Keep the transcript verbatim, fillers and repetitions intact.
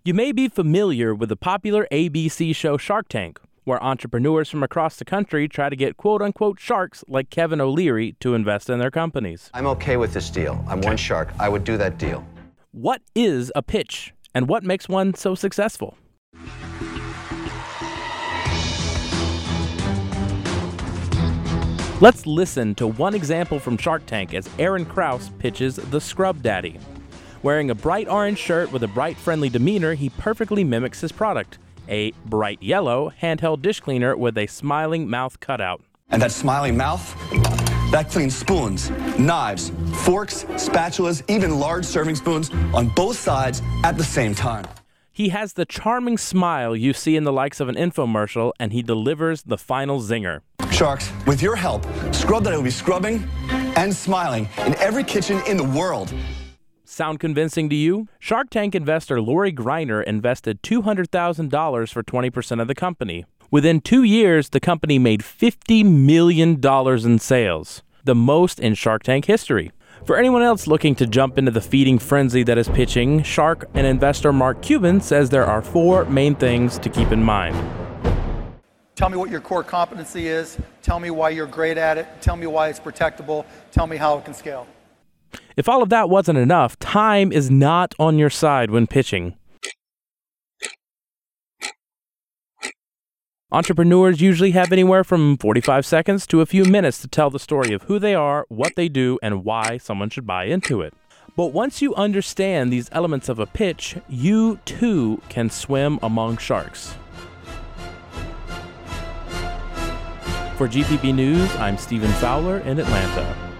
You may be familiar with the popular A B C show Shark Tank, where entrepreneurs from across the country try to get quote-unquote sharks like Kevin O'Leary to invest in their companies. I'm okay with this deal. I'm one shark. I would do that deal. What is a pitch, and what makes one so successful? Let's listen to one example from Shark Tank as Aaron Krause pitches the Scrub Daddy. Wearing a bright orange shirt with a bright, friendly demeanor, he perfectly mimics his product, a bright yellow handheld dish cleaner with a smiling mouth cutout. And that smiling mouth, that cleans spoons, knives, forks, spatulas, even large serving spoons on both sides at the same time. He has the charming smile you see in the likes of an infomercial, and he delivers the final zinger. Sharks, with your help, Scrub Daddy will be scrubbing and smiling in every kitchen in the world. Sound convincing to you? Shark Tank investor Lori Greiner invested two hundred thousand dollars for twenty percent of the company. Within two years, the company made fifty million dollars in sales, the most in Shark Tank history. For anyone else looking to jump into the feeding frenzy that is pitching, Shark and investor Mark Cuban says there are four main things to keep in mind. Tell me what your core competency is. Tell me why you're great at it. Tell me why it's protectable. Tell me how it can scale. If all of that wasn't enough, time is not on your side when pitching. Entrepreneurs usually have anywhere from forty-five seconds to a few minutes to tell the story of who they are, what they do, and why someone should buy into it. But once you understand these elements of a pitch, you too can swim among sharks. For G P B News, I'm Stephen Fowler in Atlanta.